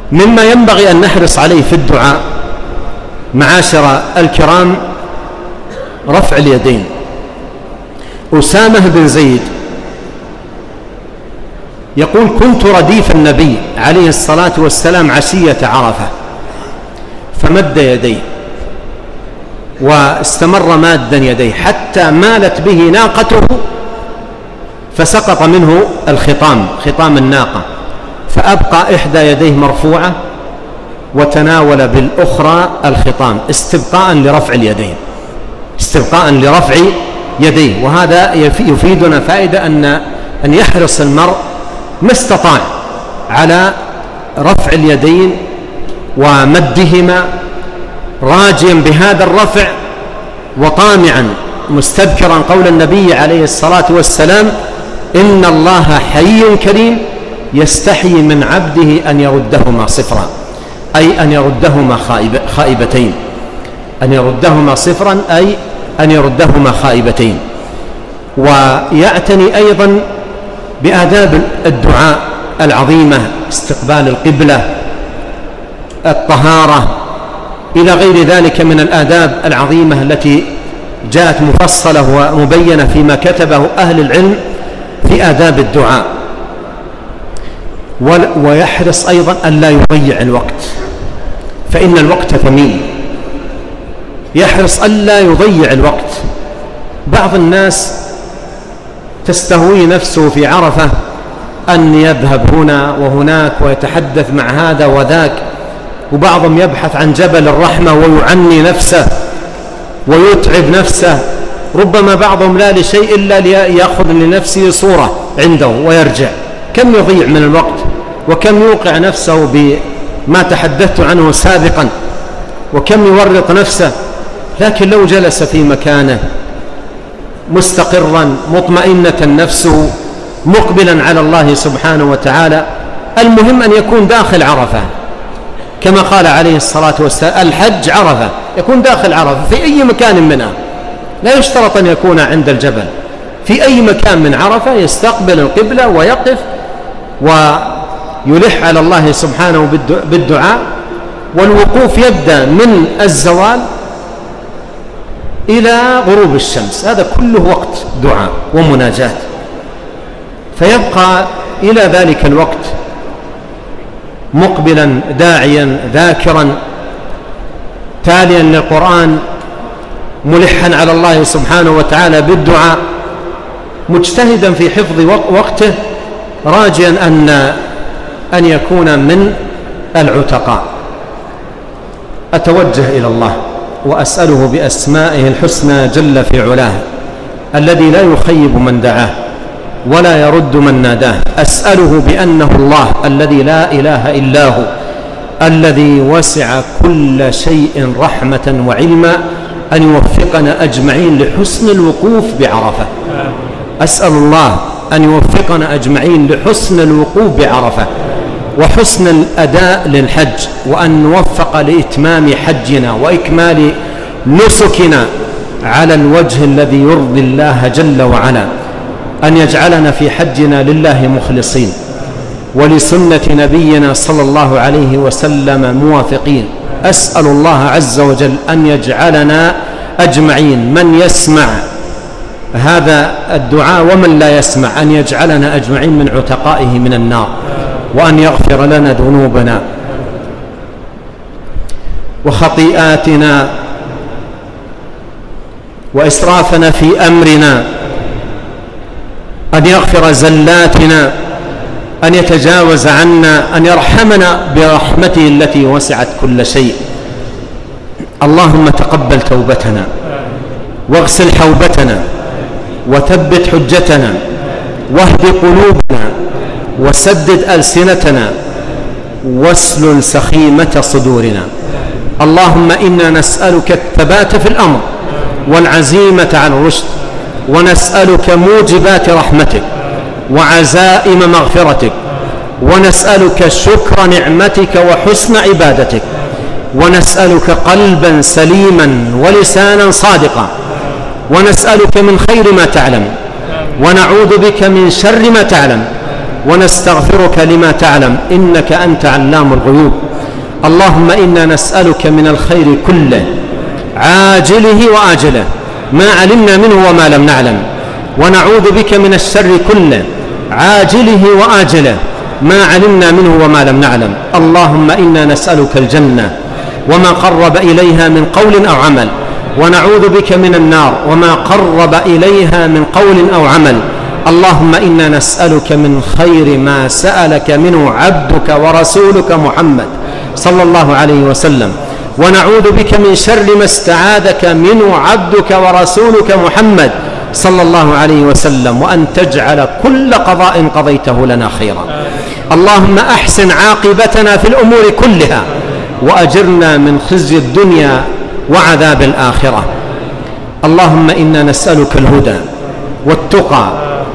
مما ينبغي أن نحرص عليه في الدعاء معاشر الكرام رفع اليدين. أسامة بن زيد يقول: كنت رديف النبي عليه الصلاة والسلام عشية عرفة فمد يديه واستمر مادا يديه حتى مالت به ناقته فسقط منه خطام الناقة، فأبقى إحدى يديه مرفوعة وتناول بالأخرى الخطام استبقاء لرفع يديه. وهذا يفيدنا فائدة أن يحرص المرء ما استطاع على رفع اليدين ومدهما، راجيا بهذا الرفع وطامعا مستذكرا قول النبي عليه الصلاة والسلام: إن الله حي كريم يستحي من عبده أن يردهما صفرا، أي أن يردهما خائبتين، أن يردهما صفرا أي أن يردهما خائبتين. ويعتني أيضا بآداب الدعاء العظيمة: استقبال القبلة، الطهارة، إلى غير ذلك من الآداب العظيمة التي جاءت مفصلة ومبينة فيما كتبه أهل العلم في آداب الدعاء. ويحرص أيضا أن لا يضيع الوقت، فإن الوقت ثمين، يحرص أن لا يضيع الوقت. بعض الناس تستهوي نفسه في عرفة أن يذهب هنا وهناك ويتحدث مع هذا وذاك، وبعضهم يبحث عن جبل الرحمة ويعني نفسه ويتعب نفسه، ربما بعضهم لا لشيء إلا ليأخذ لنفسه صورة عنده ويرجع. كم يضيع من الوقت وكم يوقع نفسه بما تحدثت عنه سابقا، وكم يورط نفسه. لكن لو جلس في مكانه مستقرا مطمئنة نفسه مقبلا على الله سبحانه وتعالى، المهم أن يكون داخل عرفة كما قال عليه الصلاة والسلام: الحج عرفة، يكون داخل عرفة في أي مكان منها، لا يشترط أن يكون عند الجبل، في أي مكان من عرفة يستقبل القبلة ويقف ويلح على الله سبحانه بالدعاء. والوقوف يبدأ من الزوال إلى غروب الشمس، هذا كله وقت دعاء ومناجاة، فيبقى إلى ذلك الوقت مقبلا داعيا ذاكرا تاليا للقرآن ملحا على الله سبحانه وتعالى بالدعاء، مجتهدا في حفظ وقته، راجيا أن يكون من العتقاء. أتوجه إلى الله وأسأله بأسمائه الحسنى جل في علاه الذي لا يخيب من دعاه ولا يرد من ناداه، أسأله بأنه الله الذي لا إله إلا هو الذي وسع كل شيء رحمة وعلما أن يوفقنا أجمعين لحسن الوقوف بعرفة. أسأل الله أن يوفقنا أجمعين لحسن الوقوف بعرفة وحسن الأداء للحج، وأن نوفق لإتمام حجنا وإكمال نسكنا على الوجه الذي يرضي الله جل وعلا، أن يجعلنا في حجنا لله مخلصين ولسنة نبينا صلى الله عليه وسلم موافقين. أسأل الله عز وجل أن يجعلنا أجمعين، من يسمع هذا الدعاء ومن لا يسمع، أن يجعلنا أجمعين من عتقائه من النار، وأن يغفر لنا ذنوبنا وخطيئاتنا وإسرافنا في أمرنا، أن يغفر زلاتنا، أن يتجاوز عنا، أن يرحمنا برحمته التي وسعت كل شيء. اللهم تقبل توبتنا واغسل حوبتنا وثبت حجتنا واهد قلوبنا وسدد ألسنتنا واسلل سخيمة صدورنا. اللهم إنا نسألك الثبات في الأمر والعزيمة على الرشد، ونسألك موجبات رحمتك وعزائم مغفرتك، ونسألك شكر نعمتك وحسن عبادتك، ونسألك قلبا سليما ولسانا صادقا، ونسألك من خير ما تعلم ونعوذ بك من شر ما تعلم ونستغفرك لما تعلم إنك أنت علام الغيوب. اللهم إنا نسألك من الخير كله عاجله وآجله ما علمنا منه وما لم نعلم، ونعوذ بك من الشر كله عاجله وآجله ما علمنا منه وما لم نعلم. اللهم إنا نسألك الجنة وما قرب إليها من قول أو عمل، ونعوذ بك من النار وما قرب إليها من قول أو عمل. اللهم إنا نسألك من خير ما سألك منه عبدك ورسولك محمد صلى الله عليه وسلم، ونعوذ بك من شر ما استعاذك منه عبدك ورسولك محمد صلى الله عليه وسلم، وأن تجعل كل قضاء قضيته لنا خيرا. اللهم أحسن عاقبتنا في الأمور كلها، وأجرنا من خزي الدنيا وعذاب الآخرة. اللهم إنا نسألك الهدى والتقى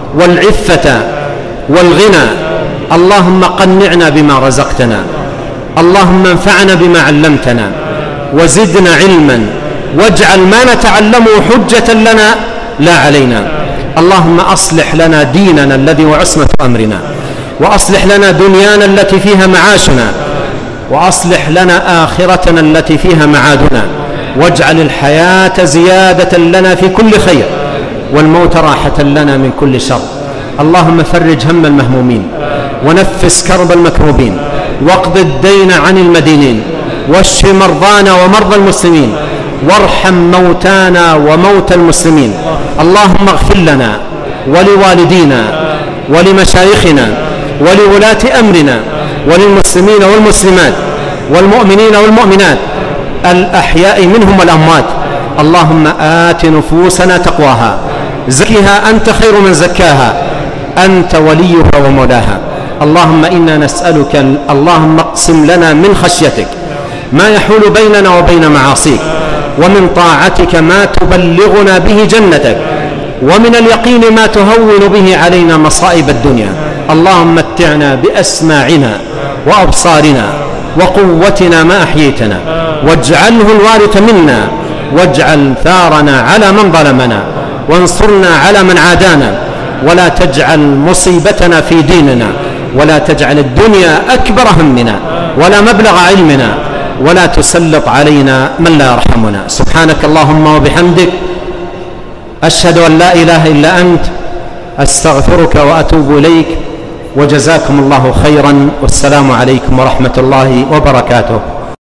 والعفة والغنى. اللهم قنعنا بما رزقتنا، اللهم انفعنا بما علمتنا، وزدنا علما، واجعل ما نتعلمه حجة لنا لا علينا. اللهم أصلح لنا ديننا الذي هو عصمة أمرنا، وأصلح لنا دنيانا التي فيها معاشنا، وأصلح لنا آخرتنا التي فيها معادنا، واجعل الحياة زيادة لنا في كل خير، والموت راحة لنا من كل شر. اللهم فرج هم المهمومين، ونفس كرب المكروبين، واقض الدين عن المدينين، واشف مرضانا ومرضى المسلمين، وارحم موتانا وموتى المسلمين. اللهم اغفر لنا ولوالدينا ولمشايخنا ولولاة أمرنا وللمسلمين والمسلمات والمؤمنين والمؤمنات الأحياء منهم والأموات. اللهم آت نفوسنا تقواها، زكها أنت خير من زكاها، أنت وليها ومولاها. اللهم إنا نسألك، اللهم اقسم لنا من خشيتك ما يحول بيننا وبين معاصيك، ومن طاعتك ما تبلغنا به جنتك، ومن اليقين ما تهون به علينا مصائب الدنيا. اللهم متعنا بأسماعنا وأبصارنا وقوتنا ما أحييتنا، واجعله الوارث منا، واجعل ثارنا على من ظلمنا، وانصرنا على من عادانا، ولا تجعل مصيبتنا في ديننا، ولا تجعل الدنيا أكبر همنا ولا مبلغ علمنا، ولا تسلط علينا من لا يرحمنا. سبحانك اللهم وبحمدك، أشهد أن لا إله إلا أنت، أستغفرك وأتوب إليك، وجزاكم الله خيرا، والسلام عليكم ورحمة الله وبركاته.